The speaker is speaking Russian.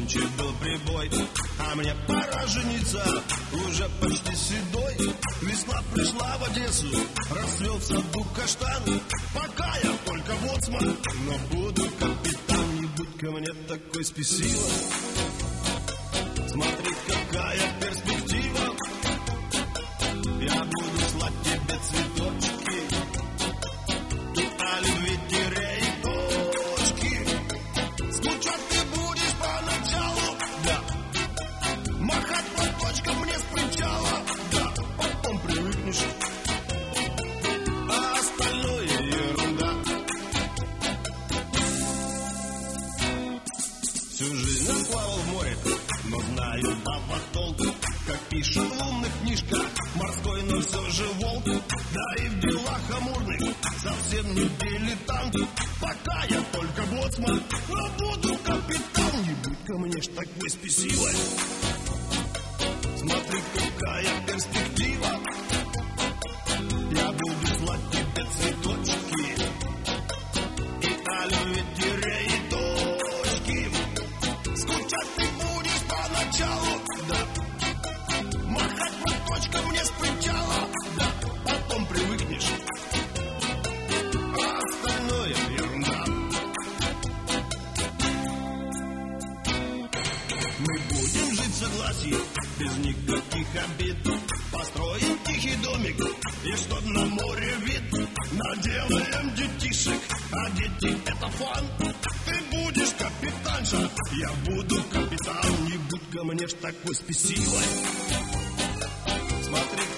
Нынче был прибой, а мне пора жениться. Уже почти седой. Весна пришла в Одессу, расцвел в саду каштан. Пока я только боцман, но буду капитан. Не будь ко мне такой спесивой. Смотри, какая перспектива. Я буду слать тебе цветочки. Тут о любви тире и точки. Скучать ты будешь поначалу, да. Махать платочком мне с причала, да. Потом привыкнешь, а остальное ерунда. Всю жизнь я плавал в море, но знаю баба толк. Как пишут в умных книжках, морской, но все же волк. Да и в делах амурных совсем не дилетант. Пока я только боцман, но буду капитан. Не будь ко мне ж такой спесивой. Смотри, какая перспектива. Я буду слать тебе цветочки. И о любви тире и точки. Скучать ты будешь поначалу, да. Махать платочком мне с причала, да. Потом привыкнешь, а остальное ерунда. Мы будем жить в согласии, без никаких обид. Построим тихий домик, и чтоб на море вид. Наделаем детишек, а дети это фан. Ты будешь капитанша, я буду капитан. Не будь ко мне ж такой спесивой. Смотри,